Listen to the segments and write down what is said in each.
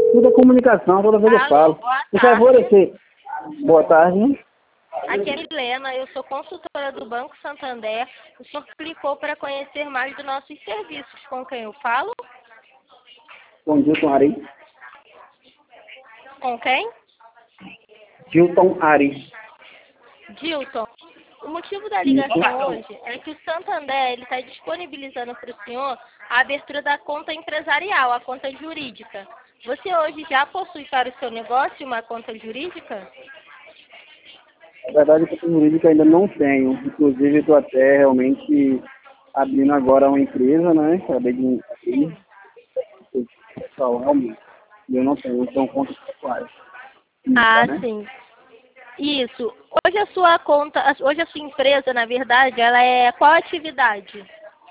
Tudo é comunicação, toda vez eu falo. Boa Por tarde. favor, você... Boa tarde. Aqui é a Milena, eu sou consultora do Banco Santander. O senhor clicou para conhecer mais dos nossos serviços. Com quem eu falo? Com Gilton Ari. Com quem? Gilton Ari. Dilton. O motivo da ligação hoje é que o Santander está disponibilizando para o senhor a abertura da conta empresarial, a conta jurídica. Você hoje já possui para o seu negócio uma conta jurídica? Na verdade, a jurídica ainda não tenho. Inclusive, estou até realmente abrindo agora uma empresa, né? Acabei de abrir. Pessoal, realmente. Eu não tenho, então contas pessoais. Ah, Né? sim. Isso. Hoje a sua conta, hoje a sua empresa, na verdade, ela é qual atividade?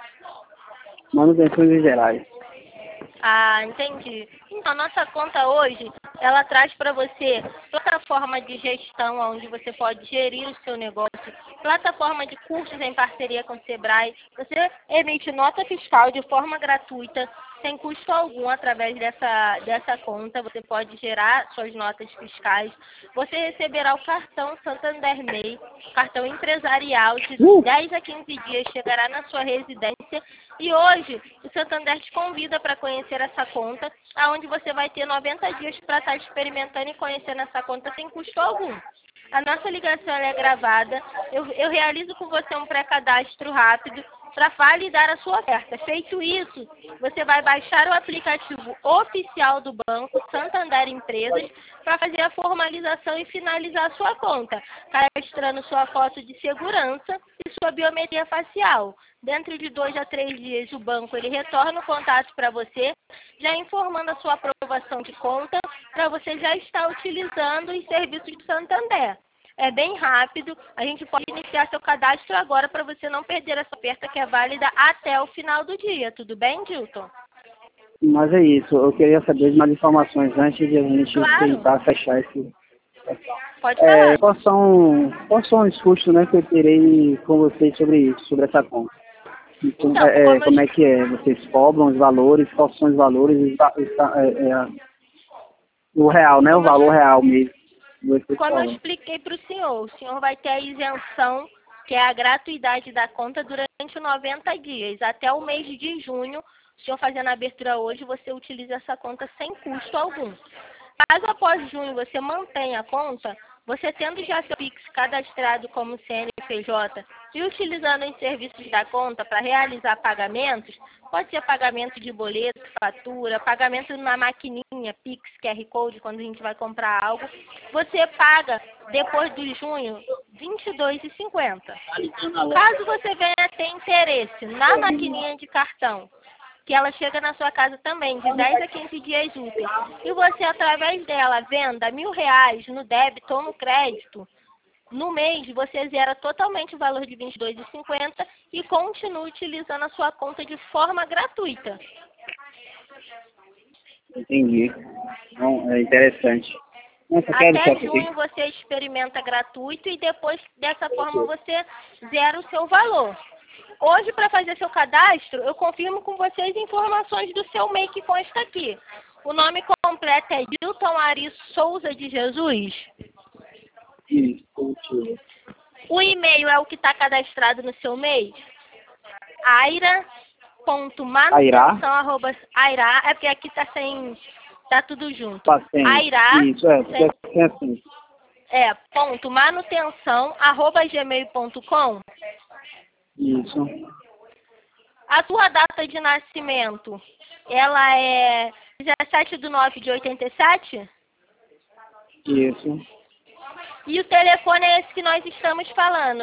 Manutenções gerais. Ah, entendi. Então, nossa conta hoje, ela traz para você plataforma de gestão, onde você pode gerir o seu negócio, plataforma de cursos em parceria com o Sebrae. Você emite nota fiscal de forma gratuita, sem custo algum, através dessa conta. Você pode gerar suas notas fiscais. Você receberá o cartão Santander MEI, cartão empresarial, de 10 a 15 dias, chegará na sua residência. E hoje, o Santander te convida para conhecer essa conta, onde você vai ter 90 dias para estar experimentando e conhecendo essa conta sem custo algum. A nossa ligação ela é gravada. Eu realizo com você um pré-cadastro rápido para validar a sua oferta. Feito isso, você vai baixar o aplicativo oficial do banco, Santander Empresas, para fazer a formalização e finalizar a sua conta, cadastrando sua foto de segurança e sua biometria facial. Dentro de 2 a 3 dias, o banco ele retorna o contato para você, já informando a sua aprovação de conta, para você já estar utilizando os serviços do Santander. É bem rápido, a gente pode iniciar seu cadastro agora para você não perder essa oferta que é válida até o final do dia. Tudo bem, Dilton? Mas é isso, eu queria saber mais informações antes de a gente tentar fechar esse... Pode falar. Quais são os custos, né, que eu terei com vocês sobre isso, sobre essa conta? Então, como é que é? Vocês cobram os valores, quais são os valores, o real, né, o valor real mesmo. Como eu expliquei para o senhor vai ter a isenção, que é a gratuidade da conta durante 90 dias. Até o mês de junho, o senhor fazendo a abertura hoje, você utiliza essa conta sem custo algum. Caso após junho você mantenha a conta, você tendo já seu Pix cadastrado como CNPJ e utilizando os serviços da conta para realizar pagamentos, pode ser pagamento de boleto, fatura, pagamento na maquininha, Pix, QR Code, quando a gente vai comprar algo, você paga, depois de junho, R$ 22,50. Caso você venha ter interesse na maquininha de cartão, que ela chega na sua casa também, de 10 a 15 dias úteis, e você, através dela, venda R$ 1.000 no débito ou no crédito, no mês você zera totalmente o valor de R$ 22,50 e continua utilizando a sua conta de forma gratuita. Entendi. Então, é interessante. Até junho você experimenta gratuito e depois, dessa forma, você zera o seu valor. Hoje, para fazer seu cadastro, eu confirmo com vocês informações do seu MEI que consta aqui. O nome completo é Dilton Ari Souza de Jesus. O e-mail é o que está cadastrado no seu MEI? aira.manutenção. Aira, é porque aqui está sem... Tá tudo junto. Aira. Isso, porque assim. .manutenção@gmail.com. Isso. A sua data de nascimento, ela é 17/9/87? Isso. E o telefone é esse que nós estamos falando.